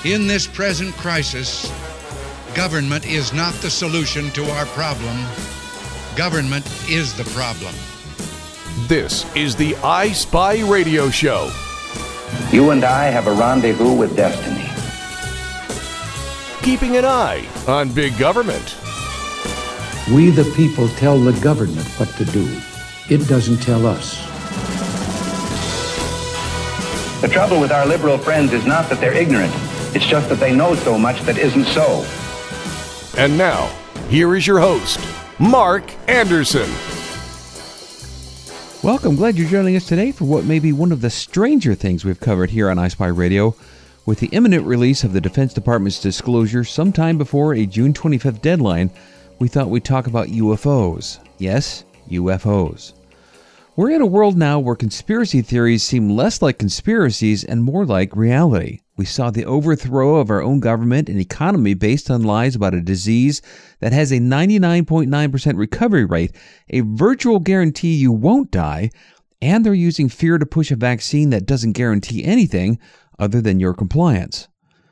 In this present crisis, government is not the solution to our problem. Government is the problem. This is the I Spy Radio Show. You and I have a rendezvous with destiny. Keeping an eye on big government. We the people tell the government what to do. It doesn't tell us. The trouble with our liberal friends is not that they're ignorant. It's just that they know so much that isn't so. And now, here is your host, Mark Anderson. Welcome. Glad you're joining us today for what may be one of the stranger things we've covered here on I Spy Radio. With the imminent release of the Defense Department's disclosure sometime before a June 25th deadline, we thought we'd talk about UFOs. Yes, UFOs. We're in a world now where conspiracy theories seem less like conspiracies and more like reality. We saw the overthrow of our own government and economy based on lies about a disease that has a 99.9% recovery rate, a virtual guarantee you won't die, and they're using fear to push a vaccine that doesn't guarantee anything other than your compliance.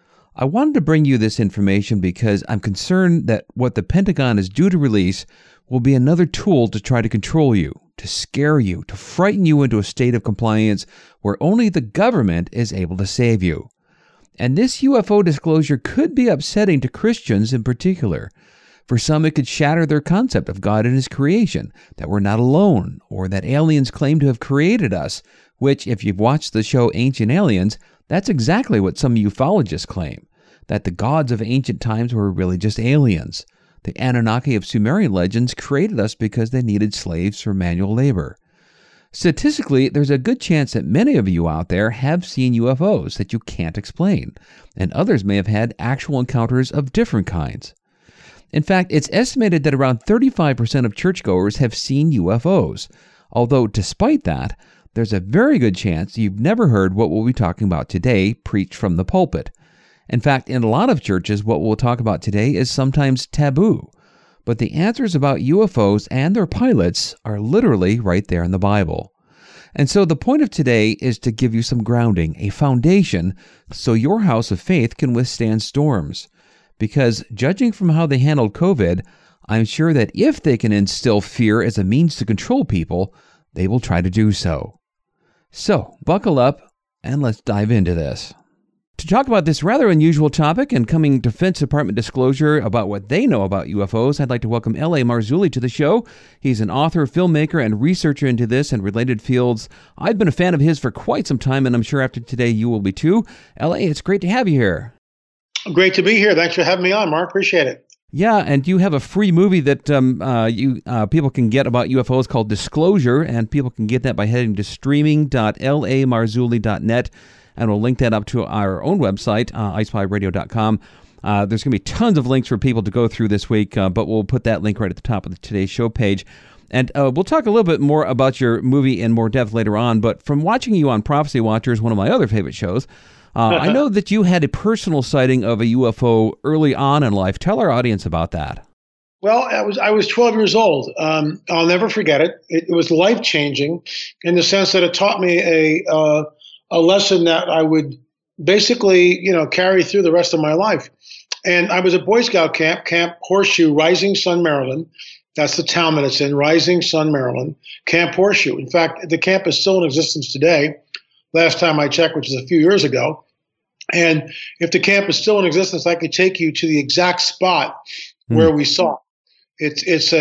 I wanted to bring you this information because I'm concerned that what the Pentagon is due to release will be another tool to try to control you, to scare you, to frighten you into a state of compliance where only the government is able to save you. And this UFO disclosure could be upsetting to Christians in particular. For some, it could shatter their concept of God and His creation, that we're not alone, or that aliens claim to have created us, which, if you've watched the show Ancient Aliens, that's exactly what some ufologists claim, that the gods of ancient times were really just aliens. The Anunnaki of Sumerian legends created us because they needed slaves for manual labor. Statistically, there's a good chance that many of you out there have seen UFOs that you can't explain, and others may have had actual encounters of different kinds. In fact, it's estimated that around 35% of churchgoers have seen UFOs, although despite that, there's a very good chance you've never heard what we'll be talking about today preached from the pulpit. In fact, in a lot of churches, what we'll talk about today is sometimes taboo. But the answers about UFOs and their pilots are literally right there in the Bible. And so the point of today is to give you some grounding, a foundation, so your house of faith can withstand storms. Because judging from how they handled COVID, I'm sure that if they can instill fear as a means to control people, they will try to do so. So, buckle up and let's dive into this. To talk about this rather unusual topic and coming Defense Department disclosure about what they know about UFOs, I'd like to welcome L.A. Marzulli to the show. He's an author, filmmaker, and researcher into this and related fields. I've been a fan of his for quite some time, and I'm sure after today you will be too. L.A., it's great to have you here. Great to be here. Thanks for having me on, Mark. Appreciate it. Yeah, and you have a free movie that people can get about UFOs called Disclosure, and people can get that by heading to streaming.lamarzulli.net, and we'll link that up to our own website, ispyradio.com. There's going to be tons of links for people to go through this week, but we'll put that link right at the top of today's show page. And we'll talk a little bit more about your movie in more depth later on, but from watching you on Prophecy Watchers, one of my other favorite shows, I know that you had a personal sighting of a UFO early on in life. Tell our audience about that. Well, I was 12 years old. I'll never forget it. It was life-changing in the sense that it taught me a lesson that I would basically, carry through the rest of my life. And I was at Boy Scout Camp Horseshoe, Rising Sun, Maryland. That's the town that it's in, Rising Sun, Maryland, Camp Horseshoe. In fact, the camp is still in existence today. Last time I checked, which is a few years ago. And if the camp is still in existence, I could take you to the exact spot where we saw it. It's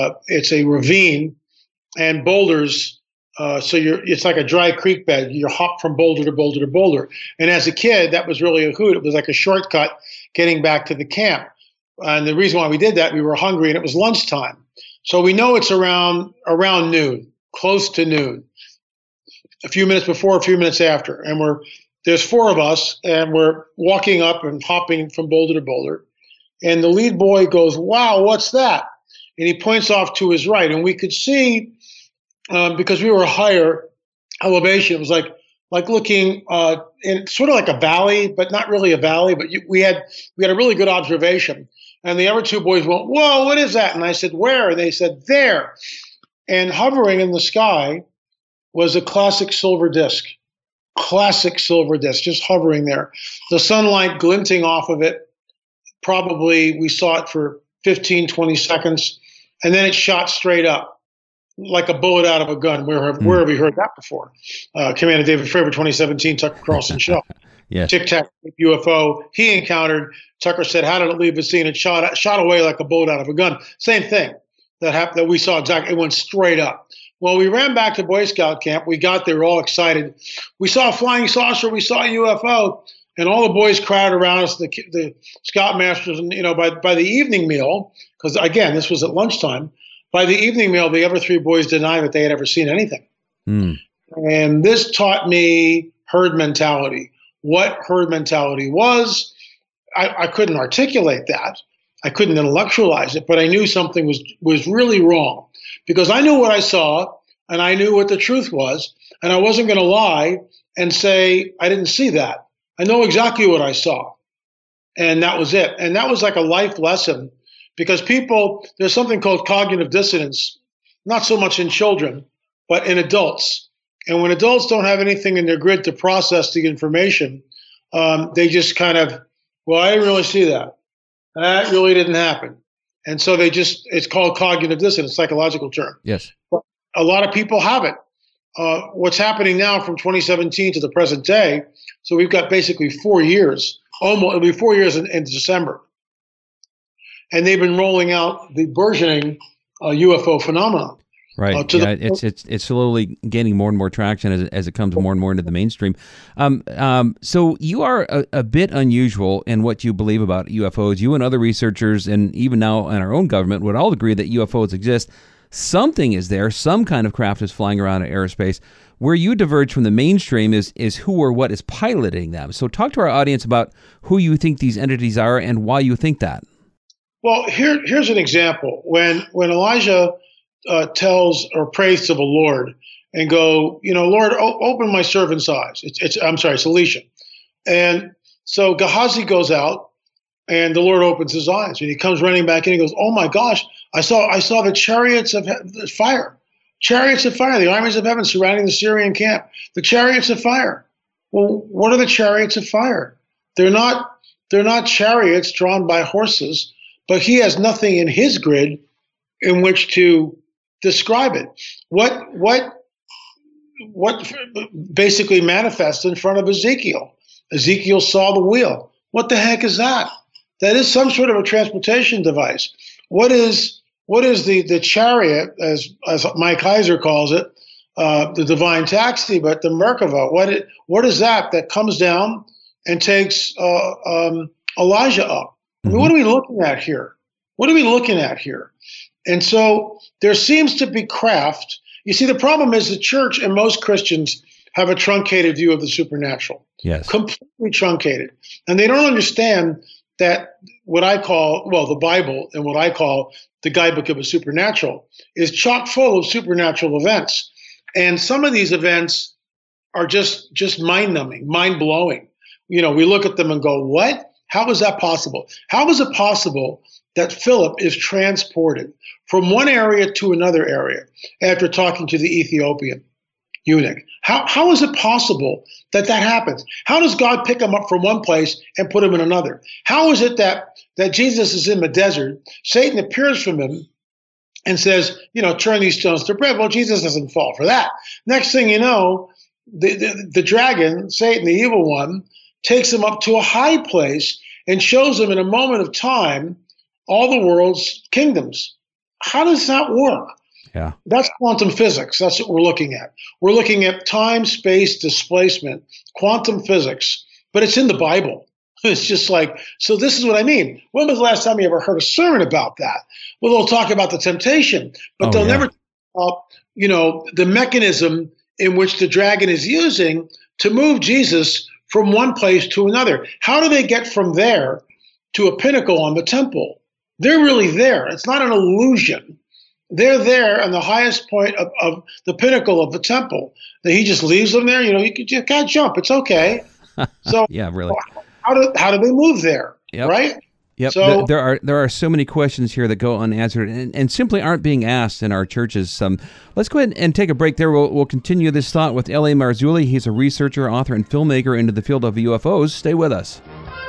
a ravine and boulders. It's like a dry creek bed. You hop from boulder to boulder to boulder. And as a kid, that was really a hoot. It was like a shortcut getting back to the camp. And the reason why we did that, we were hungry and it was lunchtime. So we know it's around noon, close to noon. A few minutes before, a few minutes after. And there's four of us, and we're walking up and hopping from boulder to boulder. And the lead boy goes, "Wow, what's that?" And he points off to his right. And we could see, because we were a higher elevation, it was like looking in sort of like a valley, but not really a valley. But we had a really good observation. And the other two boys went, "Whoa, what is that?" And I said, "Where?" And they said, "There." And hovering in the sky was a classic silver disc. classic silver disk, just hovering there. The sunlight glinting off of it. Probably we saw it for 15, 20 seconds, and then it shot straight up like a bullet out of a gun. Where have we heard that before? Commander David Fravor, 2017, Tucker Carlson show. Yes. Tic Tac UFO he encountered. Tucker said, "How did it leave the scene?" It shot away like a bullet out of a gun. Same thing that happened. That we saw exactly. It went straight up. Well, we ran back to Boy Scout camp. We got there all excited. We saw a flying saucer. We saw a UFO. And all the boys crowded around us, the scoutmasters, and by the evening meal, because again this was at lunchtime. By the evening meal, the other three boys denied that they had ever seen anything. And this taught me herd mentality. What herd mentality was, I couldn't articulate that. I couldn't intellectualize it, but I knew something was really wrong because I knew what I saw and I knew what the truth was, and I wasn't going to lie and say I didn't see that. I know exactly what I saw, and that was it. And that was like a life lesson because there's something called cognitive dissonance, not so much in children, but in adults. And when adults don't have anything in their grid to process the information, they just kind of, well, I didn't really see that. That really didn't happen. And so it's called cognitive dissonance, psychological term. Yes. But a lot of people have it. What's happening now from 2017 to the present day, so we've got basically 4 years, it'll be 4 years in December. And they've been rolling out the burgeoning UFO phenomenon. Right. It's slowly gaining more and more traction as it comes more and more into the mainstream. So you are a bit unusual in what you believe about UFOs. You and other researchers, and even now in our own government, would all agree that UFOs exist. Something is there. Some kind of craft is flying around in aerospace. Where you diverge from the mainstream is who or what is piloting them. So talk to our audience about who you think these entities are and why you think that. Well, here's an example. When Elijah tells or prays to the Lord and go, Lord, open my servant's eyes. It's Elisha. And so Gehazi goes out and the Lord opens his eyes and he comes running back in and he goes, oh my gosh, I saw the chariots of fire, the armies of heaven surrounding the Syrian camp, the chariots of fire. Well, what are the chariots of fire? They're not chariots drawn by horses, but he has nothing in his grid in which to describe it. What basically manifests in front of Ezekiel? Ezekiel saw the wheel. What the heck is that? That is some sort of a transportation device. What is the chariot, as Mike Heiser calls it, the divine taxi, but the Merkava? What is that comes down and takes Elijah up? I mean, what are we looking at here? And so there seems to be craft. You see, the problem is the church and most Christians have a truncated view of the supernatural. Yes. Completely truncated. And they don't understand that what I call, the Bible and what I call the guidebook of the supernatural is chock full of supernatural events. And some of these events are just mind-numbing, mind-blowing. We look at them and go, what? How is that possible? How is it possible that Philip is transported from one area to another area after talking to the Ethiopian eunuch? How is it possible that happens? How does God pick him up from one place and put him in another? How is it that Jesus is in the desert, Satan appears from him and says, turn these stones to bread? Well, Jesus doesn't fall for that. Next thing you know, the dragon, Satan, the evil one, takes him up to a high place and shows him in a moment of time all the world's kingdoms. How does that work? Yeah. That's quantum physics. That's what we're looking at. We're looking at time, space, displacement, quantum physics, but it's in the Bible. It's just like, so this is what I mean. When was the last time you ever heard a sermon about that? Well, they'll talk about the temptation, but they'll never talk about, the mechanism in which the dragon is using to move Jesus from one place to another. How do they get from there to a pinnacle on the temple? They're really there. It's not an illusion. They're there on the highest point of the pinnacle of the temple. That he just leaves them there. You can't jump. It's okay. So yeah, really. How do they move there? Yep. Right? Yep. So There are so many questions here that go unanswered and simply aren't being asked in our churches. Let's go ahead and take a break there. We'll continue this thought with L.A. Marzulli. He's a researcher, author, and filmmaker into the field of UFOs. Stay with us.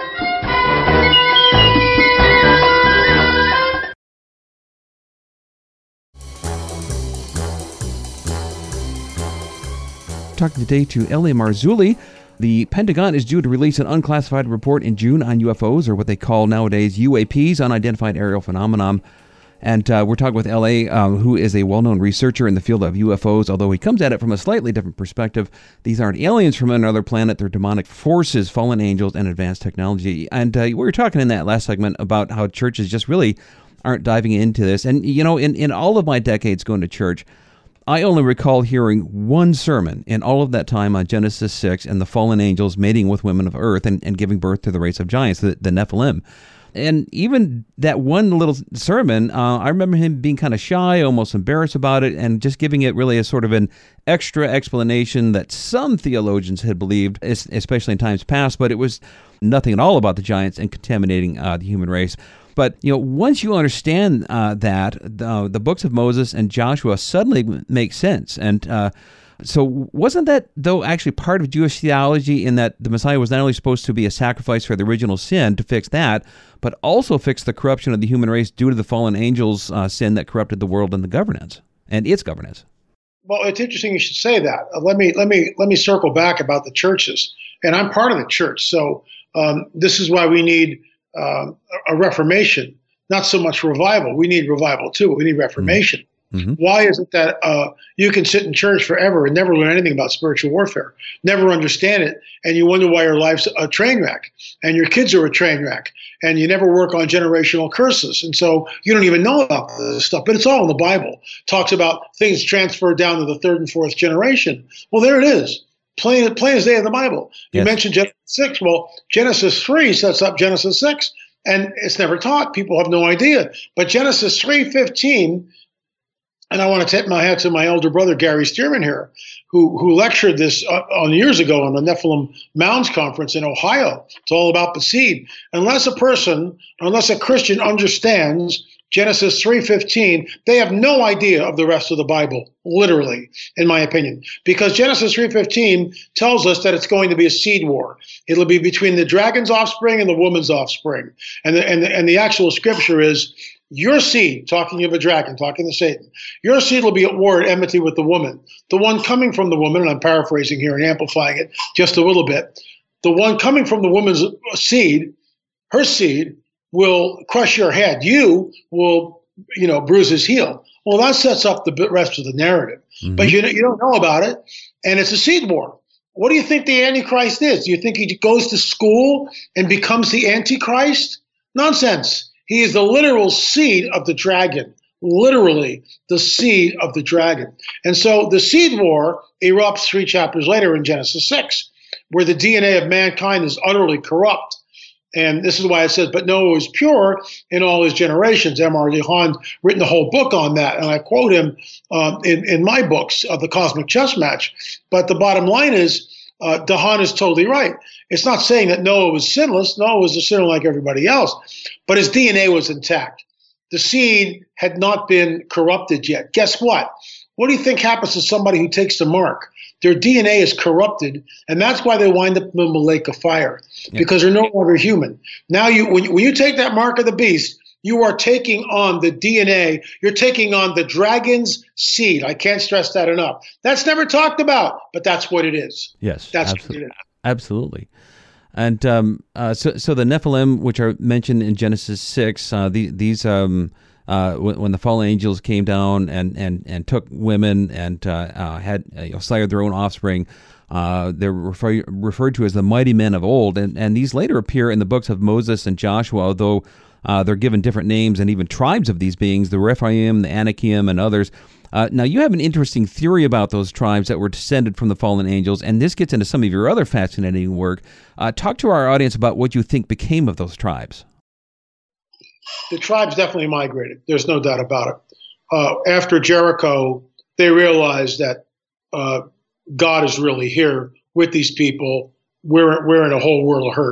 Talking today to L.A. Marzulli. The Pentagon is due to release an unclassified report in June on UFOs, or what they call nowadays UAPs, unidentified aerial phenomenon. And we're talking with L.A., who is a well-known researcher in the field of UFOs, although he comes at it from a slightly different perspective. These aren't aliens from another planet. They're demonic forces, fallen angels, and advanced technology. And we were talking in that last segment about how churches just really aren't diving into this. And, you know, in all of my decades going to church, I only recall hearing one sermon in all of that time on Genesis 6 and the fallen angels mating with women of earth and giving birth to the race of giants, the Nephilim. And even that one little sermon, I remember him being kind of shy, almost embarrassed about it, and just giving it really a sort of an extra explanation that some theologians had believed, especially in times past, but it was nothing at all about the giants and contaminating the human race. But, you know, once you understand that, the books of Moses and Joshua suddenly make sense. And so wasn't that, though, actually part of Jewish theology in that the Messiah was not only supposed to be a sacrifice for the original sin to fix that, but also fix the corruption of the human race due to the fallen angels' sin that corrupted the world and the governance, and its governance? Well, it's interesting you should say that. Let me circle back about the churches. And I'm part of the church. So this is why we need a reformation, not so much revival. We need revival too. We need reformation. Mm-hmm. Why is it that you can sit in church forever and never learn anything about spiritual warfare, never understand it, and you wonder why your life's a train wreck, and your kids are a train wreck, and you never work on generational curses, and so you don't even know about this stuff, but it's all in the Bible. It talks about things transferred down to the third and fourth generation. Well, there it is. Plain as day in the Bible. You Yes. mentioned Genesis 6. Well, Genesis 3 sets up Genesis 6, and it's never taught. People have no idea. But Genesis 3:15, and I want to tip my hat to my elder brother, Gary Stearman here, who lectured this on years ago on the Nephilim Mounds Conference in Ohio. It's all about the seed. Unless a Christian understands Genesis 3:15, they have no idea of the rest of the Bible, literally, in my opinion. Because Genesis 3:15 tells us that it's going to be a seed war. It'll be between the dragon's offspring and the woman's offspring. And the actual scripture is, your seed, talking of a dragon, talking to Satan, your seed will be at war at enmity with the woman. The one coming from the woman, and I'm paraphrasing here and amplifying it just a little bit, the one coming from the woman's seed, her seed, will crush your head. You will, bruise his heel. Well, that sets up the rest of the narrative. Mm-hmm. But you don't know about it, and it's a seed war. What do you think the Antichrist is? Do you think he goes to school and becomes the Antichrist? Nonsense. He is the literal seed of the dragon. Literally the seed of the dragon. And so the seed war erupts 3 chapters later in Genesis 6, where the DNA of mankind is utterly corrupt. And this is why it says, but Noah was pure in all his generations. M.R. DeHaan written a whole book on that, and I quote him in my books, The Cosmic Chess Match. But the bottom line is, DeHaan is totally right. It's not saying that Noah was sinless. Noah was a sinner like everybody else, but his DNA was intact. The seed had not been corrupted yet. Guess what? What do you think happens to somebody who takes the mark? Their DNA is corrupted, and that's why they wind up in the lake of fire, because they're no longer human. Now, when you take that mark of the beast, you are taking on the DNA. You're taking on the dragon's seed. I can't stress that enough. That's never talked about, but that's what it is. Yes, that's absolutely. what it is. Absolutely. And so the Nephilim, which are mentioned in Genesis 6, these when the fallen angels came down and took women and had sired their own offspring, they're referred to as the mighty men of old, and these later appear in the books of Moses and Joshua, although they're given different names and even tribes of these beings, the Rephaim, the Anakim, and others. Now, you have an interesting theory about those tribes that were descended from the fallen angels, and this gets into some of your other fascinating work. Talk to our audience about what you think became of those tribes. The tribes definitely migrated. There's no doubt about it. After Jericho, they realized that God is really here with these people. We're in a whole world of hurt.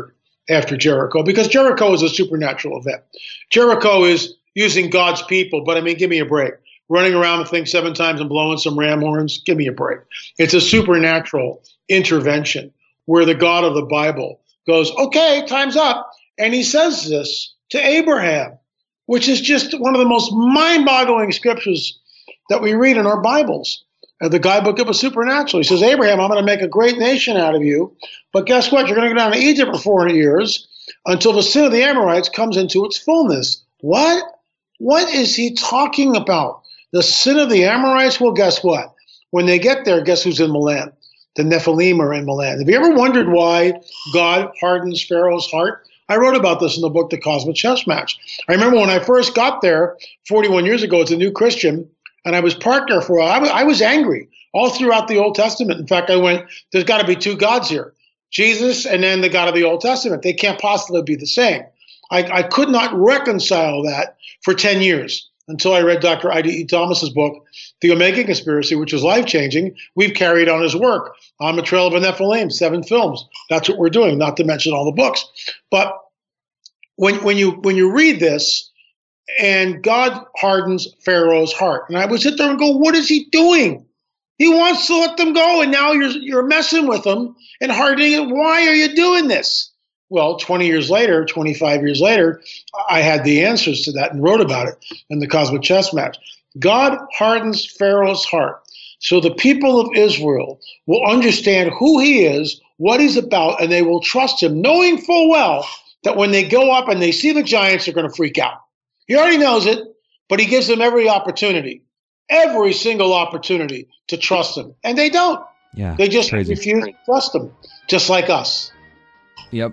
after Jericho, because Jericho is a supernatural event. Jericho is using God's people, but I mean, give me a break. Running around the thing 7 times and blowing some ram horns, give me a break. It's a supernatural intervention where the God of the Bible goes, okay, time's up. And he says this to Abraham, which is just one of the most mind-boggling scriptures that we read in our Bibles. The guidebook of a supernatural. He says, Abraham, I'm going to make a great nation out of you. But guess what? You're going to go down to Egypt for 400 years until the sin of the Amorites comes into its fullness. What? What is he talking about? The sin of the Amorites? Well, guess what? When they get there, guess who's in the land? The Nephilim are in the land. Have you ever wondered why God hardens Pharaoh's heart? I wrote about this in the book, The Cosmic Chess Match. I remember when I first got there 41 years ago as a new Christian, and I was parked there for a while. I was angry all throughout the Old Testament. In fact, I went, there's got to be 2 gods here, Jesus and then the God of the Old Testament. They can't possibly be the same. I could not reconcile that for 10 years until I read Dr. I.D.E. Thomas's book, The Omega Conspiracy, which is life-changing. We've carried on his work on the Trail of the Nephilim, 7 films. That's what we're doing, not to mention all the books. But when you read this, and God hardens Pharaoh's heart. And I would sit there and go, what is he doing? He wants to let them go, and now you're messing with them and hardening it. Why are you doing this? Well, 20 years later, 25 years later, I had the answers to that and wrote about it in the Cosmic Chess Match. God hardens Pharaoh's heart so the people of Israel will understand who he is, what he's about, and they will trust him, knowing full well that when they go up and they see the giants, they're going to freak out. He already knows it, but he gives them every single opportunity to trust him. And they don't. Yeah, they just refuse to trust him, just like us. Yep.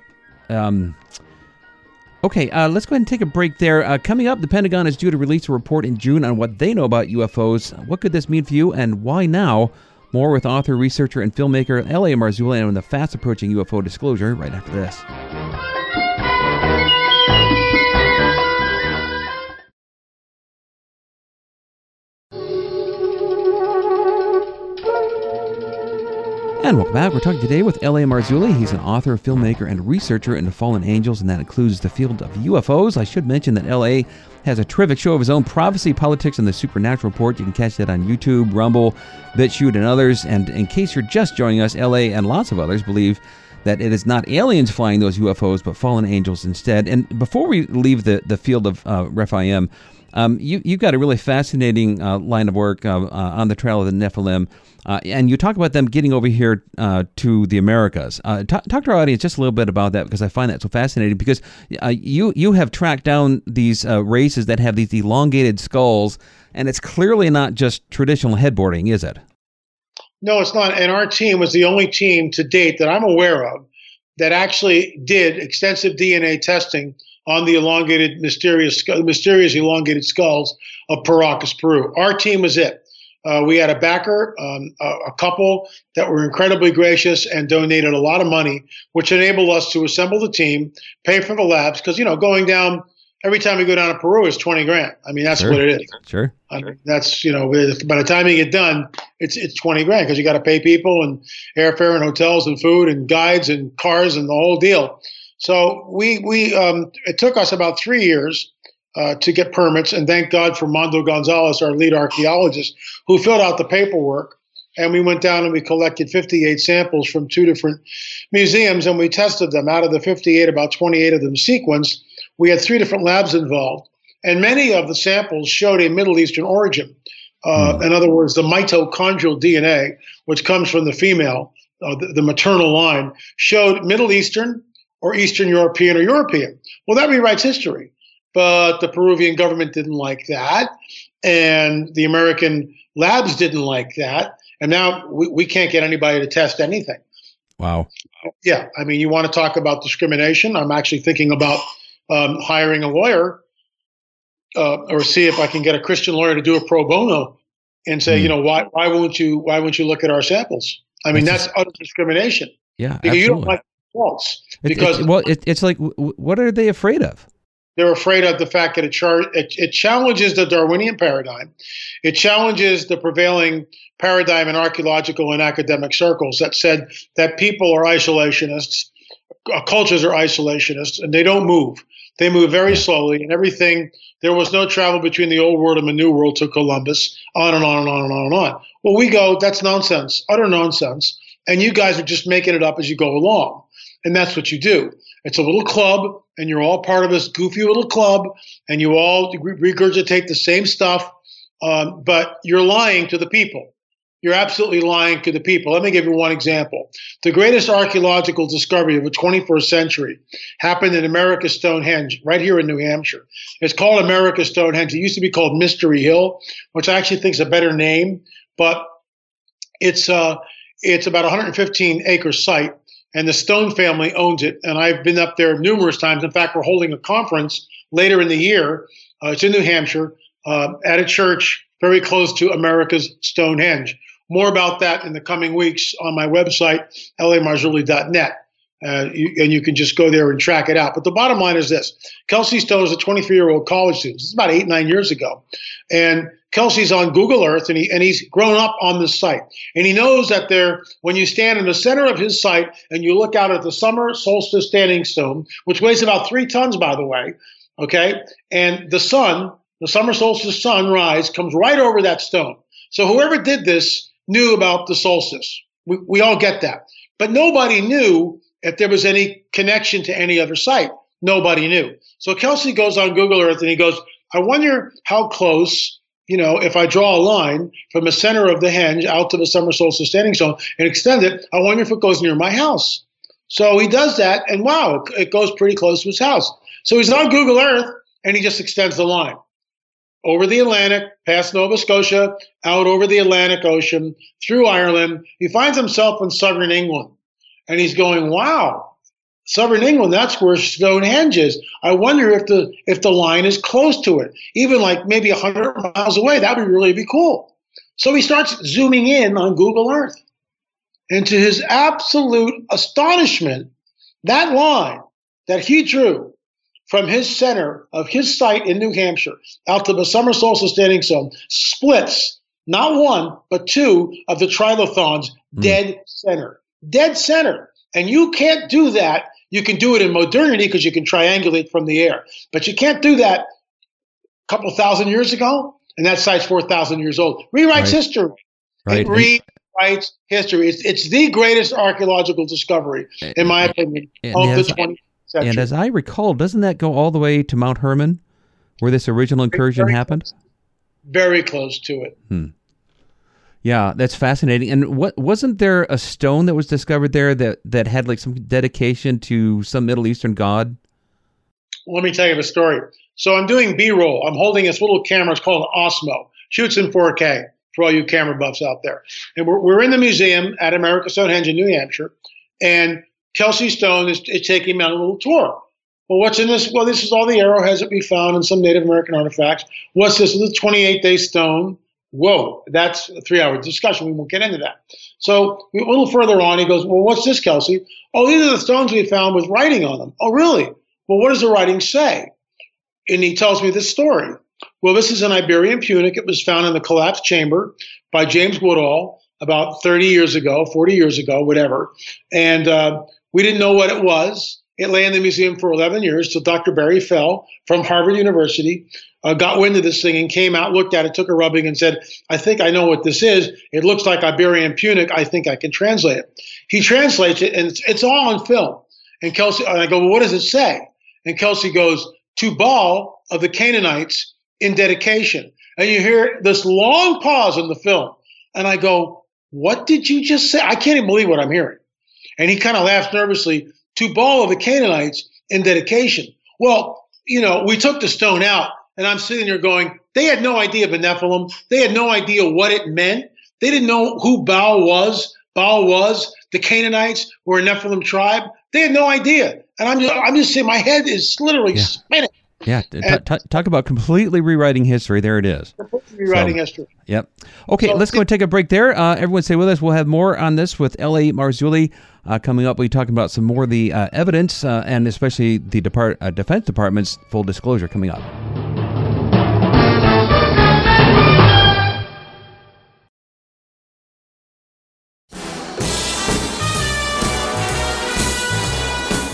Okay, let's go ahead and take a break there. Coming up, the Pentagon is due to release a report in June on what they know about UFOs. What could this mean for you, and why now? More with author, researcher, and filmmaker L.A. Marzulli on the fast-approaching UFO disclosure right after this. And welcome back. We're talking today with L.A. Marzulli. He's an author, filmmaker, and researcher into fallen angels, and that includes the field of UFOs. I should mention that L.A. has a terrific show of his own, Prophecy, Politics, and the Supernatural Report. You can catch that on YouTube, Rumble, BitChute, and others. And in case you're just joining us, L.A. and lots of others believe that it is not aliens flying those UFOs, but fallen angels instead. And before we leave the field of Rephaim, you've got a really fascinating line of work on the trail of the Nephilim. And you talk about them getting over here to the Americas. Talk to our audience just a little bit about that, because I find that so fascinating, because you have tracked down these races that have these elongated skulls, and it's clearly not just traditional headboarding, is it? No, it's not. And our team was the only team to date that I'm aware of that actually did extensive DNA testing on the mysterious elongated skulls of Paracas, Peru. Our team was it. We had a backer, a couple that were incredibly gracious and donated a lot of money, which enabled us to assemble the team, pay for the labs, because, going down, every time we go down to Peru is $20,000. I mean, that's what it is. Sure. I mean, that's, by the time you get done, it's $20,000, because you got to pay people and airfare and hotels and food and guides and cars and the whole deal. So it took us about 3 years to get permits, and thank God for Mondo Gonzalez, our lead archaeologist, who filled out the paperwork. And we went down and we collected 58 samples from 2 different museums, and we tested them. Out of the 58, about 28 of them sequenced. We had 3 different labs involved, and many of the samples showed a Middle Eastern origin. In other words, the mitochondrial DNA, which comes from the female, the maternal line, showed Middle Eastern or Eastern European or European. Well, that rewrites history. But the Peruvian government didn't like that, and the American labs didn't like that, and now we can't get anybody to test anything. Wow. Yeah, I mean, you want to talk about discrimination? I'm actually thinking about hiring a lawyer, or see if I can get a Christian lawyer to do a pro bono and say, why won't you look at our samples? I mean, that's utter discrimination. Yeah, because absolutely. You don't like results. It's like, what are they afraid of? They're afraid of the fact that it challenges the Darwinian paradigm. It challenges the prevailing paradigm in archaeological and academic circles that said that people are isolationists, cultures are isolationists, and they don't move. They move very slowly, and everything. There was no travel between the old world and the new world to Columbus, on and on and on and on and on. Well, we go, that's nonsense, utter nonsense, and you guys are just making it up as you go along, and that's what you do. It's a little club, and you're all part of this goofy little club, and you all regurgitate the same stuff, but you're lying to the people. You're absolutely lying to the people. Let me give you one example. The greatest archaeological discovery of the 21st century happened in America's Stonehenge, right here in New Hampshire. It's called America's Stonehenge. It used to be called Mystery Hill, which I actually think is a better name, but it's about 115-acre site, and the Stone family owns it, and I've been up there numerous times. In fact, we're holding a conference later in the year. It's in New Hampshire at a church very close to America's Stonehenge. More about that in the coming weeks on my website, lamarzulli.net. And you can just go there and track it out. But the bottom line is this. Kelsey Stone is a 23-year-old college student. This is about 8-9 years ago. And Kelsey's on Google Earth, and he's grown up on this site. And he knows that when you stand in the center of his site and you look out at the summer solstice standing stone, which weighs about 3 tons, by the way, okay, and the sun, the summer solstice sunrise comes right over that stone. So whoever did this knew about the solstice. We all get that. But nobody knew if there was any connection to any other site. Nobody knew. So Kelsey goes on Google Earth and he goes, I wonder how close, if I draw a line from the center of the henge out to the summer solstice standing stone and extend it, I wonder if it goes near my house. So he does that, and wow, it goes pretty close to his house. So he's on Google Earth and he just extends the line over the Atlantic, past Nova Scotia, out over the Atlantic Ocean, through Ireland. He finds himself in southern England. And he's going, wow, southern England, that's where Stonehenge is. I wonder if the line is close to it, even like maybe 100 miles away. That would really be cool. So he starts zooming in on Google Earth. And to his absolute astonishment, that line that he drew from his center of his site in New Hampshire out to the summer solstice standing stone splits not one, but 2 of the trilithons dead center. Dead center. And you can't do that. You can do it in modernity because you can triangulate from the air. But you can't do that a couple thousand years ago, and that site's 4,000 years old. Rewrites history. Right. It rewrites history. It's the greatest archaeological discovery, in my opinion, of the 20th century. And as I recall, doesn't that go all the way to Mount Herman, where this original incursion happened? Very close to it. Yeah, that's fascinating. And wasn't there a stone that was discovered there that had like some dedication to some Middle Eastern god? Let me tell you the story. So I'm doing B-roll. I'm holding this little camera. It's called an Osmo. Shoots in 4K for all you camera buffs out there. And we're in the museum at America's Stonehenge in New Hampshire, and Kelsey Stone is taking me on a little tour. Well, what's in this? Well, this is all the arrowheads that we found and some Native American artifacts. What's this? It's a 28-day stone. Whoa, that's a 3-hour discussion. We won't get into that. So a little further on, he goes, well, what's this, Kelsey? Oh, these are the stones we found with writing on them. Oh, really? Well, what does the writing say? And he tells me this story. Well, this is an Iberian punic. It was found in the collapsed chamber by James Woodall about 30 years ago, 40 years ago, whatever. And we didn't know what it was. It lay in the museum for 11 years till Dr. Barry Fell from Harvard University got wind of this thing and came out, looked at it, took a rubbing, and said, I think I know what this is. It looks like Iberian punic. I think I can translate it. He translates it, and it's all on film. And I go, well, what does it say? And Kelsey goes, to Baal of the Canaanites in dedication. And you hear this long pause in the film. And I go, what did you just say? I can't even believe what I'm hearing. And he kind of laughs nervously, to Baal of the Canaanites in dedication. Well, we took the stone out, and I'm sitting there going, they had no idea of the Nephilim. They had no idea what it meant. They didn't know who Baal was. Baal was the Canaanites were a Nephilim tribe. They had no idea. And I'm just saying, my head is literally spinning. Yeah, talk about completely rewriting history. There it is. Completely rewriting history. Yep. Okay, let's go and take a break there. Everyone stay with us. We'll have more on this with L.A. Marzulli coming up. We'll be talking about some more of the evidence and especially the Defense Department's full disclosure coming up.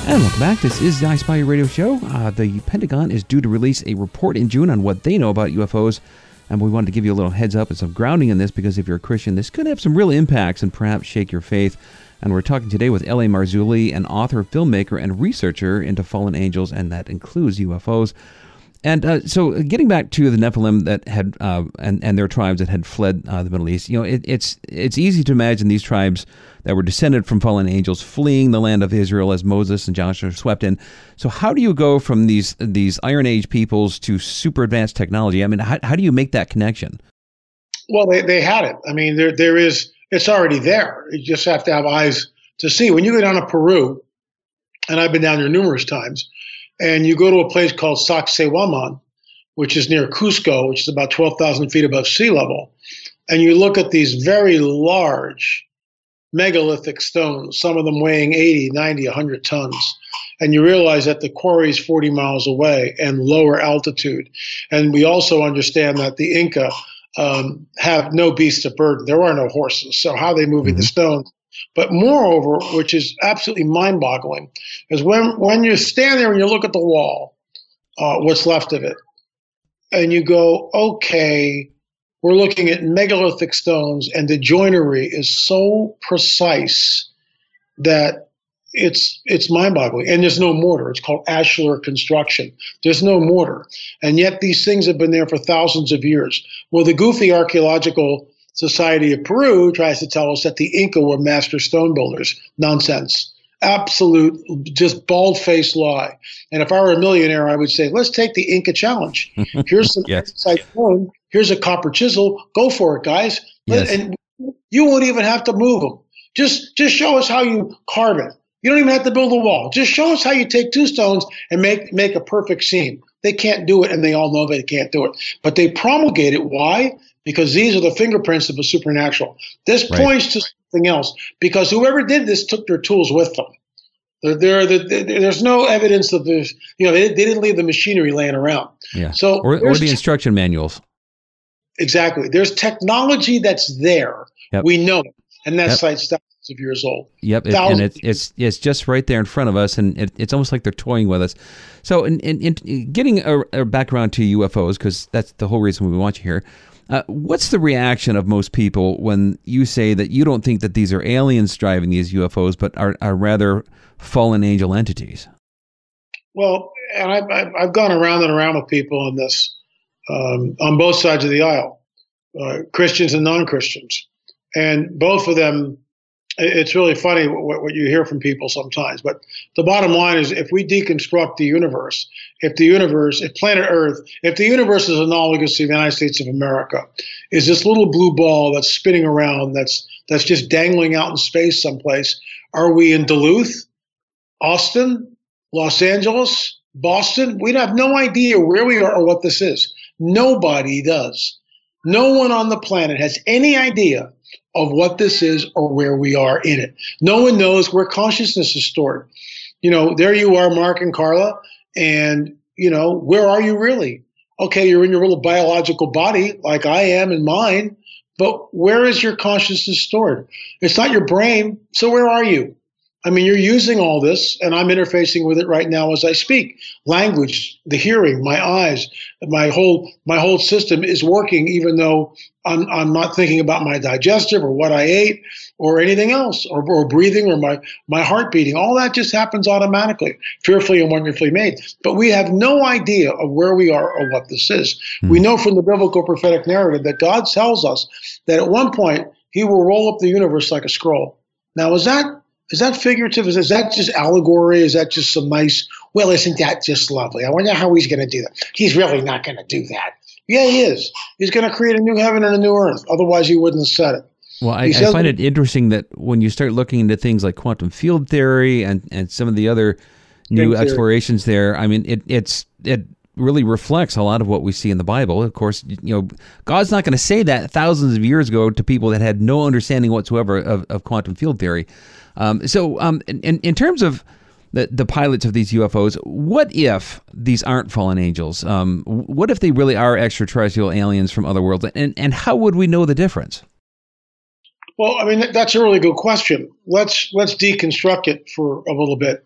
And welcome back. This is the I Spy Radio Show. The Pentagon is due to release a report in June on what they know about UFOs. And we wanted to give you a little heads up and some grounding in this because if you're a Christian, this could have some real impacts and perhaps shake your faith. And we're talking today with L.A. Marzulli, an author, filmmaker, and researcher into fallen angels, and that includes UFOs. And so getting back to the Nephilim that had and their tribes that had fled the Middle East, it's easy to imagine these tribes that were descended from fallen angels fleeing the land of Israel as Moses and Joshua swept in. So how do you go from these Iron Age peoples to super advanced technology? I mean, how do you make that connection? Well, they had it. I mean, there is, it's already there. You just have to have eyes to see. When you go down to Peru, and I've been down there numerous times, and you go to a place called Sacsayhuaman, which is near Cusco, which is about 12,000 feet above sea level, and you look at these very large megalithic stones, some of them weighing 80, 90, 100 tons, and you realize that the quarry is 40 miles away and lower altitude. And we also understand that the Inca have no beasts of burden. There are no horses, so how are they moving the stones? But moreover, which is absolutely mind-boggling, is when you stand there and you look at the wall, what's left of it, and you go, okay, we're looking at megalithic stones, and the joinery is so precise that it's mind-boggling. And there's no mortar. It's called ashlar construction. There's no mortar. And yet these things have been there for thousands of years. Well, the goofy Archaeological Society of Peru tries to tell us that the Inca were master stone builders. Nonsense. Absolute, just bald-faced lie. And if I were a millionaire, I would say, let's take the Inca challenge. Here's some stone. Here's a copper chisel. Go for it, guys. Yes. And you won't even have to move them. Just show us how you carve it. You don't even have to build a wall. Just show us how you take two stones and make a perfect seam. They can't do it, and they all know they can't do it. But they promulgate it. Why? Because these are the fingerprints of the supernatural. This points to something else, because whoever did this took their tools with them. There's no evidence of this. They didn't leave the machinery laying around. Yeah. So or the instruction manuals. Exactly. There's technology that's there. Yep. We know it, and that site's thousands of years old. Yep. And it's just right there in front of us, and it's almost like they're toying with us. So, in getting a background to UFOs, because that's the whole reason we want you here. What's the reaction of most people when you say that you don't think that these are aliens driving these UFOs, but are rather fallen angel entities? Well, and I've gone around and around with people on this, on both sides of the aisle, Christians and non-Christians. And both of them, it's really funny what you hear from people sometimes. But the bottom line is, if we deconstruct the universe, if planet Earth, if the universe is analogous to the United States of America, is this little blue ball that's spinning around, that's just dangling out in space someplace, are we in Duluth, Austin, Los Angeles, Boston? We have no idea where we are or what this is. Nobody does. No one on the planet has any idea of what this is or where we are in it. No one knows where consciousness is stored. There you are, Mark and Carla, and, where are you really? Okay, you're in your little biological body like I am in mine, but where is your consciousness stored? It's not your brain, so where are you? I mean, you're using all this, and I'm interfacing with it right now as I speak. Language, the hearing, my eyes, my whole system is working, even though I'm not thinking about my digestive or what I ate or anything else, or breathing or my heart beating. All that just happens automatically, fearfully and wonderfully made. But we have no idea of where we are or what this is. We know from the biblical prophetic narrative that God tells us that at one point he will roll up the universe like a scroll. Now, is that figurative? Is that just allegory? Is that just some nice, well, isn't that just lovely? I wonder how he's going to do that. He's really not going to do that. Yeah, he is. He's going to create a new heaven and a new earth. Otherwise, he wouldn't have said it. Well, I find it interesting that when you start looking into things like quantum field theory and some of the other new explorations there, I mean, it really reflects a lot of what we see in the Bible. Of course, God's not going to say that thousands of years ago to people that had no understanding whatsoever of quantum field theory. So in terms of the pilots of these UFOs, what if these aren't fallen angels? What if they really are extraterrestrial aliens from other worlds? And how would we know the difference? Well, I mean, that's a really good question. Let's deconstruct it for a little bit.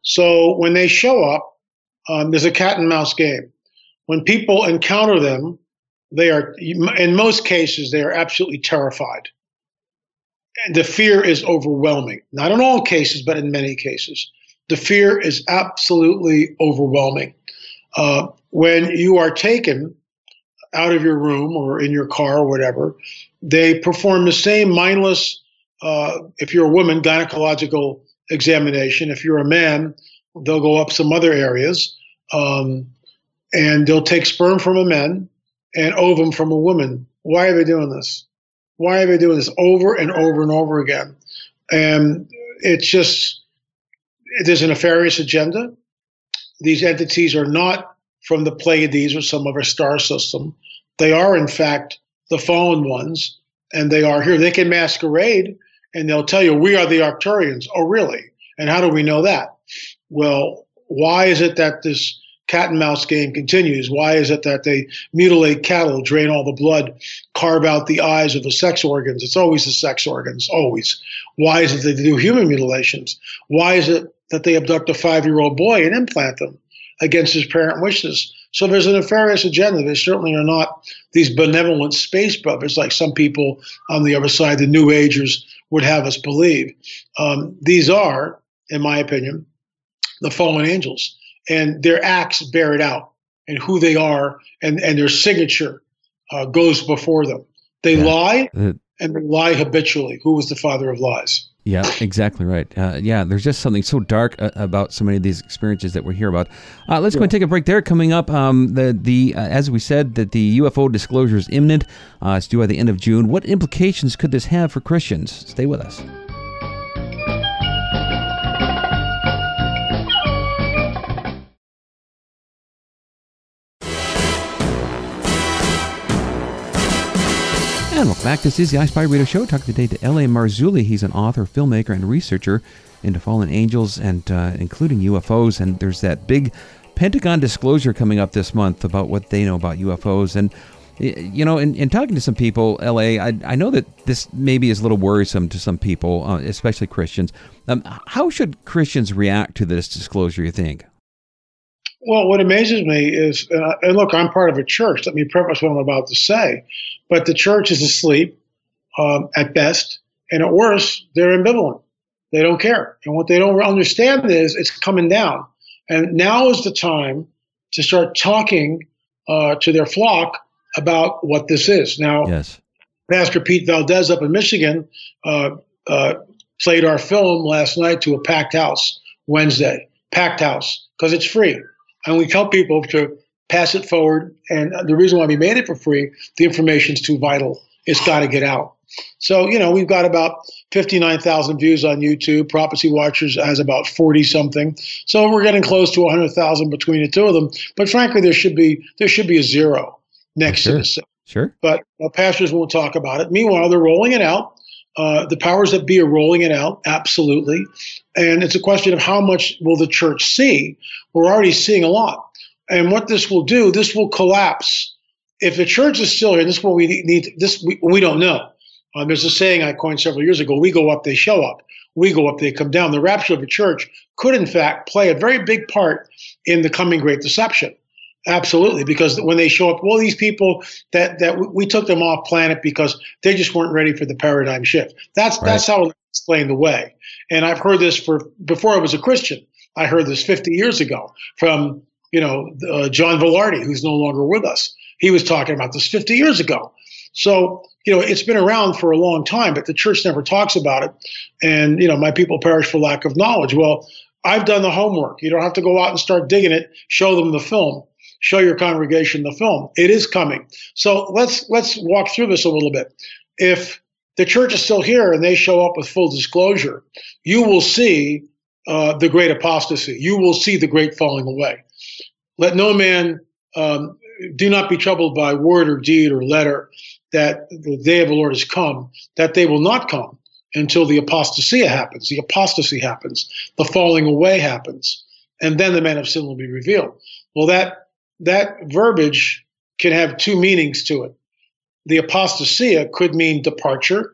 So when they show up, there's a cat and mouse game. When people encounter them, they are, in most cases, they are absolutely terrified. And the fear is overwhelming. Not in all cases, but in many cases. The fear is absolutely overwhelming. When you are taken out of your room or in your car or whatever, they perform the same mindless, if you're a woman, gynecological examination. If you're a man, they'll go up some other areas, and they'll take sperm from a man and ovum from a woman. Why are they doing this? Why are they doing this over and over and over again? And it's just, there's a nefarious agenda. These entities are not from the Pleiades or some other star system. They are, in fact, the fallen ones, and they are here. They can masquerade, and they'll tell you, we are the Arcturians. Oh, really? And how do we know that? Well, why is it that this cat and mouse game continues? Why is it that they mutilate cattle, drain all the blood, carve out the eyes of the sex organs? It's always the sex organs, always. Why is it that they do human mutilations? Why is it that they abduct a 5-year-old boy and implant them against his parent wishes? So there's a nefarious agenda. They certainly are not these benevolent space brothers like some people on the other side, the New Agers, would have us believe. These are, in my opinion, the fallen angels. And their acts bear it out, and who they are, and their signature goes before them. They lie, and they lie habitually. Who was the father of lies? Yeah, exactly right. There's just something so dark about so many of these experiences that we hear about. Let's go and take a break there. Coming up, as we said, that the UFO disclosure is imminent. It's due by the end of June. What implications could this have for Christians? Stay with us. And welcome back. This is the iSpy Radio Show. Talking today to L.A. Marzulli. He's an author, filmmaker, and researcher into fallen angels and including UFOs. And there's that big Pentagon disclosure coming up this month about what they know about UFOs. And, you know, in talking to some people, L.A., I know that this maybe is a little worrisome to some people, especially Christians. How should Christians react to this disclosure, you think? Well, what amazes me is, and look, I'm part of a church. Let me preface what I'm about to say. But the church is asleep at best, and at worst, they're ambivalent. They don't care. And what they don't understand is it's coming down. And now is the time to start talking to their flock about what this is. Now, yes. Pastor Pete Valdez up in Michigan played our film last night to a packed house Wednesday. Packed house, because it's free. And we tell people to pass it forward. And the reason why we made it for free, the information's too vital. It's got to get out. So, you know, we've got about 59,000 views on YouTube. Prophecy Watchers has about 40-something. So we're getting close to 100,000 between the two of them. But frankly, there should be a zero next to this. Sure. But pastors won't talk about it. Meanwhile, they're rolling it out. The powers that be are rolling it out, absolutely. And it's a question of how much will the church see? We're already seeing a lot. And what this will do, this will collapse. If the church is still here, and this is what we need, we don't know. There's a saying I coined several years ago, we go up, they show up. We go up, they come down. The rapture of the church could, in fact, play a very big part in the coming Great Deception. Absolutely, because when they show up, well, these people that we took them off planet because they just weren't ready for the paradigm shift. That's how I explain the way. And I've heard this before I was a Christian. I heard this 50 years ago from John Velarde, who's no longer with us. He was talking about this 50 years ago. So it's been around for a long time, but the church never talks about it. And my people perish for lack of knowledge. Well, I've done the homework. You don't have to go out and start digging it. Show them the film. Show your congregation the film. It is coming. So let's walk through this a little bit. If the church is still here and they show up with full disclosure, you will see the great apostasy. You will see the great falling away. Let no man, do not be troubled by word or deed or letter, that the day of the Lord has come, that they will not come until the apostasy happens. The apostasy happens. The falling away happens. And then the man of sin will be revealed. Well, that verbiage can have two meanings to it. The apostasia could mean departure,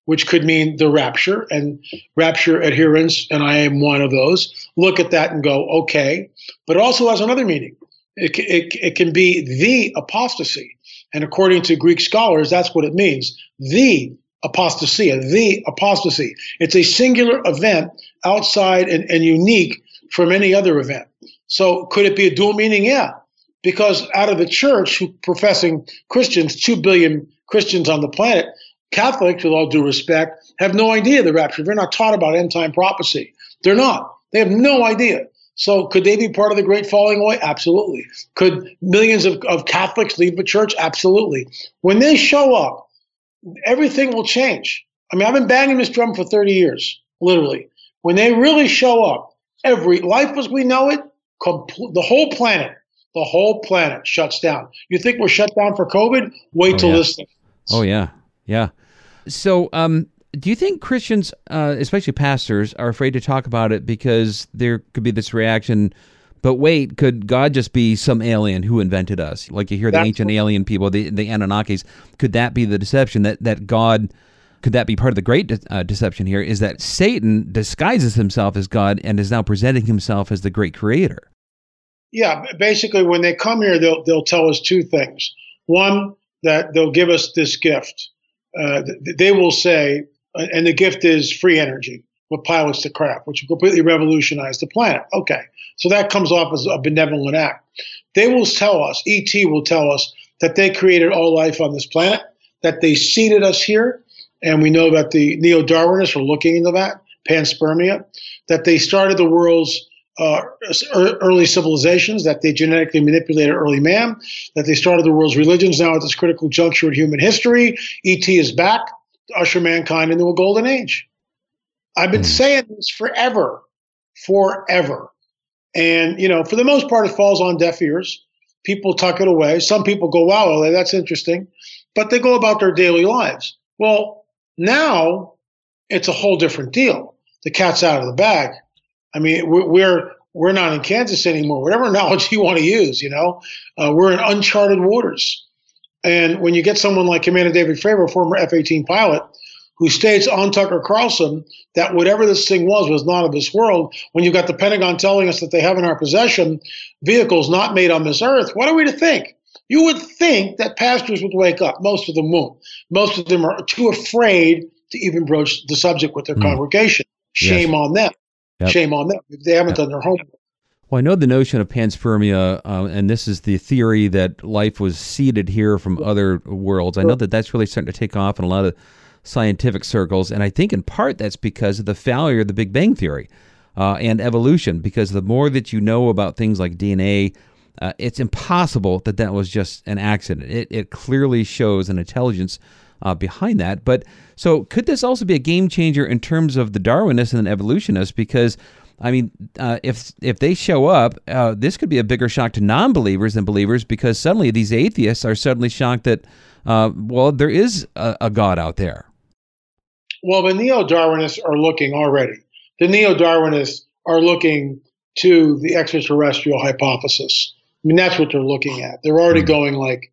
which could mean the rapture, and rapture adherents, and I am one of those, look at that and go, okay. But it also has another meaning. It can be the apostasy. And according to Greek scholars, that's what it means. The apostasia, the apostasy. It's a singular event outside and unique from any other event. So could it be a dual meaning? Yeah. Because out of the church, who professing Christians, 2 billion Christians on the planet, Catholics, with all due respect, have no idea of the rapture. They're not taught about end time prophecy. They're not. They have no idea. So could they be part of the great falling away? Absolutely. Could millions of Catholics leave the church? Absolutely. When they show up, everything will change. I mean, I've been banging this drum for 30 years, literally. When they really show up, every life as we know it, the whole planet shuts down. You think we're shut down for COVID? Wait till this thing. Oh, yeah. Yeah. So, do you think Christians, especially pastors, are afraid to talk about it because there could be this reaction, but wait, could God just be some alien who invented us? Like you hear the ancient alien people, the Anunnakis. Could that be the deception that God, could that be part of the great deception here, is that Satan disguises himself as God and is now presenting himself as the great creator? Yeah, basically when they come here, they'll tell us two things. One, that they'll give us this gift. They will say, and the gift is free energy, what pilots the craft, which will completely revolutionize the planet. Okay, so that comes off as a benevolent act. They will tell us, ET will tell us, that they created all life on this planet, that they seeded us here, and we know that the neo-Darwinists are looking into that, panspermia, that they started the world's early civilizations, that they genetically manipulated early man, that they started the world's religions. Now at this critical juncture in human history, ET is back to usher mankind into a golden age. I've been saying this forever. And, for the most part, it falls on deaf ears. People tuck it away. Some people go, wow, that's interesting. But they go about their daily lives. Well, now it's a whole different deal. The cat's out of the bag. I mean, we're not in Kansas anymore. Whatever analogy you want to use, we're in uncharted waters. And when you get someone like Commander David Fravor, former F-18 pilot, who states on Tucker Carlson that whatever this thing was not of this world, when you've got the Pentagon telling us that they have in our possession vehicles not made on this earth, what are we to think? You would think that pastors would wake up. Most of them won't. Most of them are too afraid to even broach the subject with their congregation. Shame on them. Yep. Shame on them. They haven't done their homework. Well, I know the notion of panspermia, and this is the theory that life was seeded here from other worlds. I know that that's really starting to take off in a lot of scientific circles, and I think in part that's because of the failure of the Big Bang Theory and evolution, because the more that you know about things like DNA, it's impossible that was just an accident. It clearly shows an intelligence behind that. But so could this also be a game changer in terms of the Darwinists and evolutionists? Because, I mean, if they show up, this could be a bigger shock to non-believers than believers, because suddenly these atheists are suddenly shocked that, there is a God out there. Well, the neo-Darwinists are looking already. The neo-Darwinists are looking to the extraterrestrial hypothesis. I mean, that's what they're looking at. They're already going like,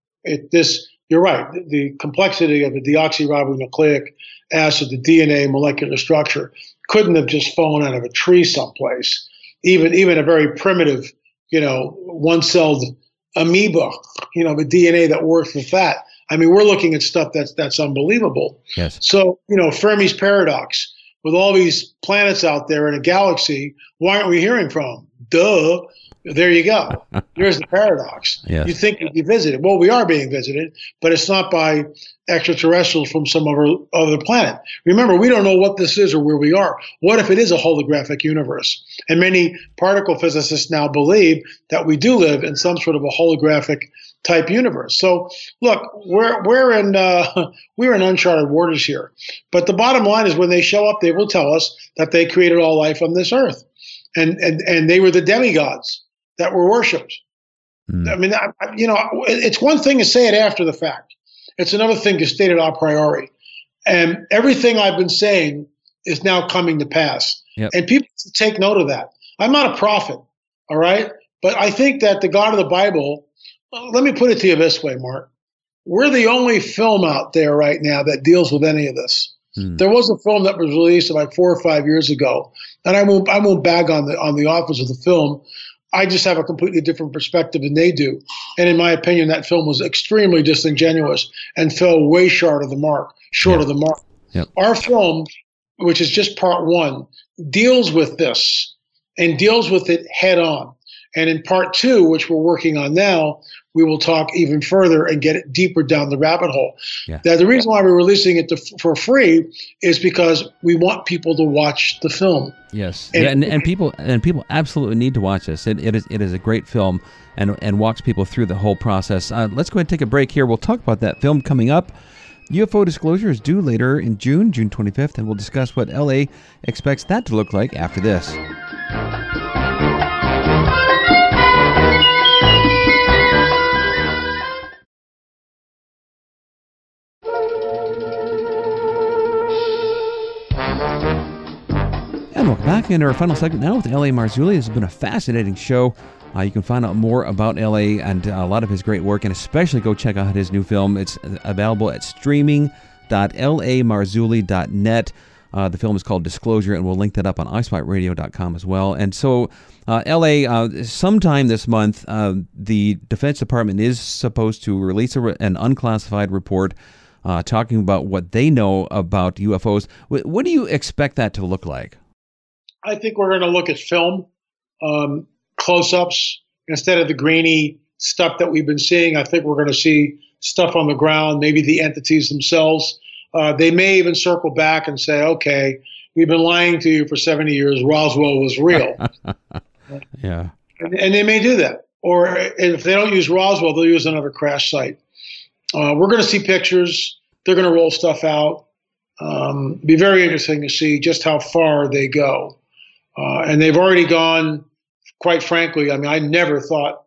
you're right, the complexity of the deoxyribonucleic acid, the DNA molecular structure, couldn't have just fallen out of a tree someplace. Even a very primitive, one-celled amoeba, the DNA that works with that. I mean, we're looking at stuff that's unbelievable. Yes. So, Fermi's paradox, with all these planets out there in a galaxy, why aren't we hearing from them? Duh. There you go. Here's the paradox. Yes. You think we'd be visited. Well, we are being visited, but it's not by extraterrestrials from some other planet. Remember, we don't know what this is or where we are. What if it is a holographic universe? And many particle physicists now believe that we do live in some sort of a holographic type universe. So, look, we're in uncharted waters here. But the bottom line is, when they show up, they will tell us that they created all life on this earth, and they were the demigods that were worshipped. I mean, it's one thing to say it after the fact. It's another thing to state it a priori. And everything I've been saying is now coming to pass. Yep. And people take note of that. I'm not a prophet, all right? But I think that the God of the Bible, let me put it to you this way, Mark. We're the only film out there right now that deals with any of this. There was a film that was released like 4 or 5 years ago, and I won't bag on the authors of the film. I just have a completely different perspective than they do. And in my opinion, that film was extremely disingenuous and fell way short of the mark. Yep. Our film, which is just part one, deals with this and deals with it head on. And in part two, which we're working on now, we will talk even further and get it deeper down the rabbit hole. Yeah. Now, the reason why we're releasing it for free is because we want people to watch the film. Yes, and people absolutely need to watch this. It is a great film and walks people through the whole process. Let's go ahead and take a break here. We'll talk about that film coming up. UFO Disclosure is due later in June 25th, and we'll discuss what LA expects that to look like after this. And welcome back into our final segment now with L.A. Marzulli. This has been a fascinating show. You can find out more about L.A. and a lot of his great work, and especially go check out his new film. It's available at streaming.lamarzulli.net. The film is called Disclosure, and we'll link that up on iSpotRadio.com as well. And so, L.A., sometime this month, the Defense Department is supposed to release an unclassified report talking about what they know about UFOs. What do you expect that to look like? I think we're going to look at film, close-ups, instead of the grainy stuff that we've been seeing. I think we're going to see stuff on the ground, maybe the entities themselves. They may even circle back and say, okay, we've been lying to you for 70 years. Roswell was real. Yeah. And they may do that. Or if they don't use Roswell, they'll use another crash site. We're going to see pictures. They're going to roll stuff out. Be very interesting to see just how far they go. And they've already gone, quite frankly, I mean, I never thought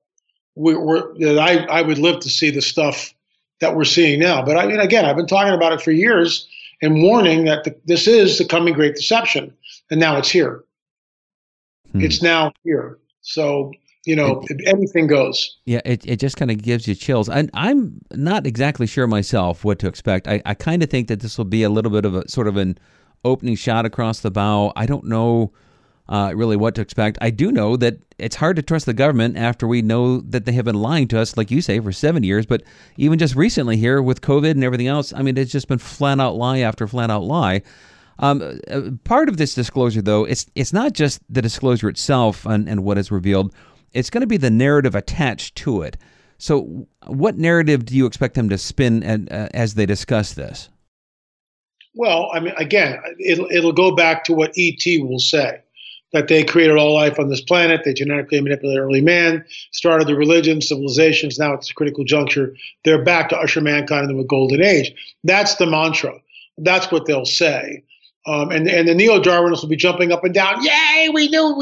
that I would live to see the stuff that we're seeing now. But I mean, again, I've been talking about it for years and warning that this is the coming great deception. And now it's here. It's now here. So, anything goes. Yeah, it just kind of gives you chills. I'm not exactly sure myself what to expect. I kind of think that this will be a little bit of a sort of an opening shot across the bow. I don't know really what to expect. I do know that it's hard to trust the government after we know that they have been lying to us, like you say, for 7 years. But even just recently here with COVID and everything else, I mean, it's just been flat out lie after flat out lie. Part of this disclosure, though, it's not just the disclosure itself and what is revealed. It's going to be the narrative attached to it. So what narrative do you expect them to spin as they discuss this? Well, I mean, again, it'll go back to what E.T. will say, that they created all life on this planet, they genetically manipulated early man, started the religions, civilizations, now it's a critical juncture. They're back to usher mankind into a golden age. That's the mantra. That's what they'll say. And the neo-Darwinists will be jumping up and down. Yay! We knew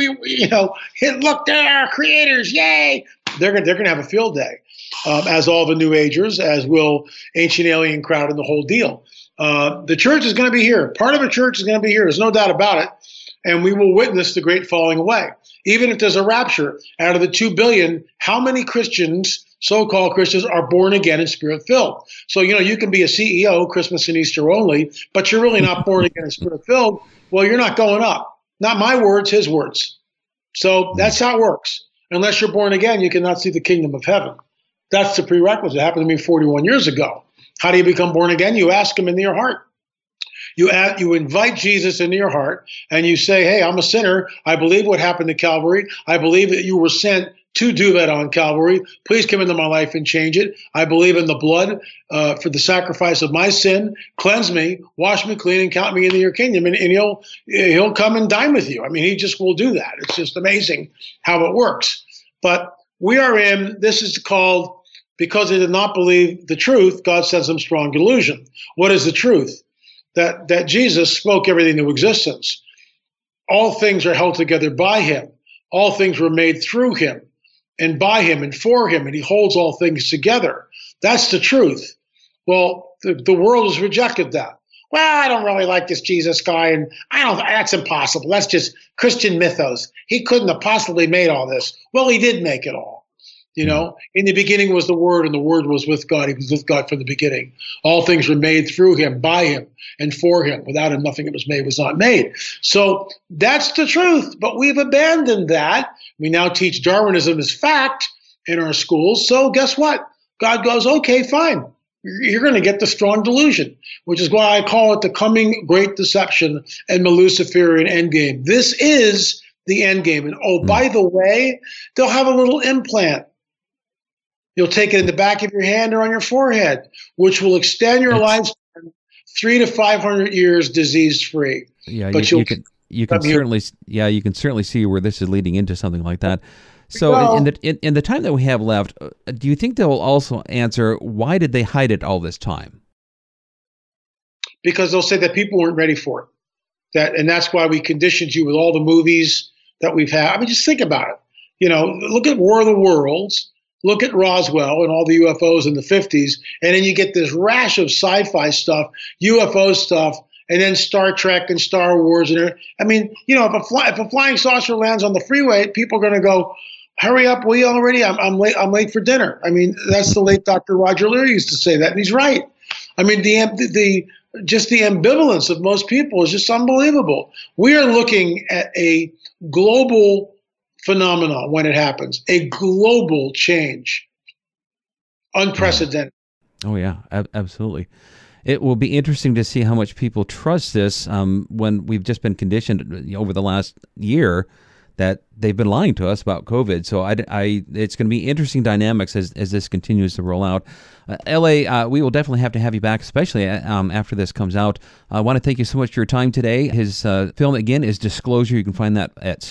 look, they're our creators. Yay! They're gonna have a field day, as all the New Agers, as will Ancient Alien Crowd and the whole deal. The church is going to be here. Part of the church is going to be here. There's no doubt about it. And we will witness the great falling away. Even if there's a rapture, out of the 2 billion, how many Christians, so-called Christians, are born again and spirit-filled? So, you can be a CEO, Christmas and Easter only, but you're really not born again and spirit-filled. Well, you're not going up. Not my words, his words. So that's how it works. Unless you're born again, you cannot see the kingdom of heaven. That's the prerequisite. It happened to me 41 years ago. How do you become born again? You ask him into your heart. You invite Jesus into your heart, and you say, hey, I'm a sinner. I believe what happened to Calvary. I believe that you were sent to do that on Calvary. Please come into my life and change it. I believe in the blood for the sacrifice of my sin. Cleanse me, wash me clean, and count me into your kingdom. And he'll come and dine with you. I mean, he just will do that. It's just amazing how it works. But this is called, because they did not believe the truth, God sends them strong delusion. What is the truth? That Jesus spoke everything into existence. All things are held together by him. All things were made through him and by him and for him, and he holds all things together. That's the truth. Well, the world has rejected that. Well, I don't really like this Jesus guy, and that's impossible. That's just Christian mythos. He couldn't have possibly made all this. Well, he did make it all. You know, in the beginning was the Word, and the Word was with God. He was with God from the beginning. All things were made through him, by him, and for him. Without him, nothing that was made was not made. So that's the truth. But we've abandoned that. We now teach Darwinism as fact in our schools. So guess what? God goes, okay, fine. You're going to get the strong delusion, which is why I call it the coming great deception and the Luciferian endgame. This is the endgame. And by the way, they'll have a little implant. You'll take it in the back of your hand or on your forehead, which will extend your lifespan 300 to 500 years disease-free. Yeah, but you can certainly see where this is leading into something like that. So in the time that we have left, do you think they'll also answer why did they hide it all this time? Because they'll say that people weren't ready for it. And that's why we conditioned you with all the movies that we've had. I mean, just think about it. You know, look at War of the Worlds. Look at Roswell and all the UFOs in the 50s, and then you get this rash of sci-fi stuff, UFO stuff, and then Star Trek and Star Wars. And I mean, you know, if a flying saucer lands on the freeway, people are going to go, "Hurry up, will you already? I'm late. I'm late for dinner." I mean, that's the late Dr. Roger Leary used to say that, and he's right. I mean, the ambivalence of most people is just unbelievable. We are looking at a global phenomenon when it happens, a global change, unprecedented. Oh yeah, absolutely. It will be interesting to see how much people trust this when we've just been conditioned over the last year that they've been lying to us about COVID. So it's going to be interesting dynamics as this continues to roll out. L.A., we will definitely have to have you back, especially after this comes out. I want to thank you so much for your time today. His film, again, is Disclosure. You can find that at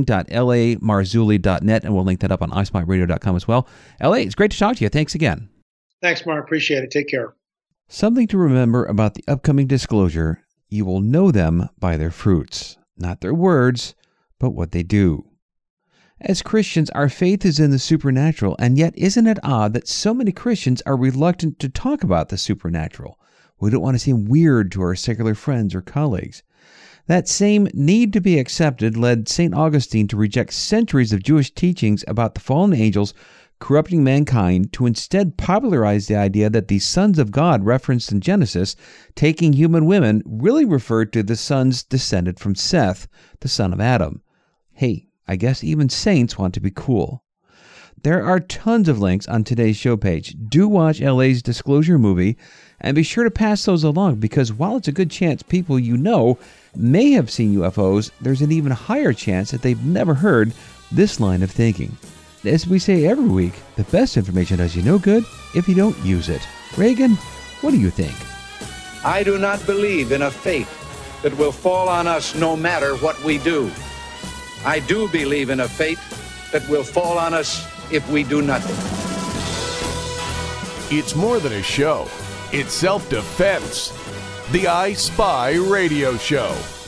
streaming.lamarzulli.net, and we'll link that up on ispyradio.com as well. L.A., it's great to talk to you. Thanks again. Thanks, Mark. Appreciate it. Take care. Something to remember about the upcoming disclosure: you will know them by their fruits, not their words, but what they do. As Christians, our faith is in the supernatural, and yet isn't it odd that so many Christians are reluctant to talk about the supernatural? We don't want to seem weird to our secular friends or colleagues. That same need to be accepted led St. Augustine to reject centuries of Jewish teachings about the fallen angels corrupting mankind to instead popularize the idea that the sons of God referenced in Genesis, taking human women, really referred to the sons descended from Seth, the son of Adam. Hey, I guess even saints want to be cool. There are tons of links on today's show page. Do watch LA's Disclosure movie, and be sure to pass those along, because while it's a good chance people you know may have seen UFOs, there's an even higher chance that they've never heard this line of thinking. As we say every week, the best information does you no good if you don't use it. Reagan, what do you think? I do not believe in a fate that will fall on us no matter what we do. I do believe in a fate that will fall on us if we do nothing. It's more than a show. It's self-defense. The I Spy Radio Show.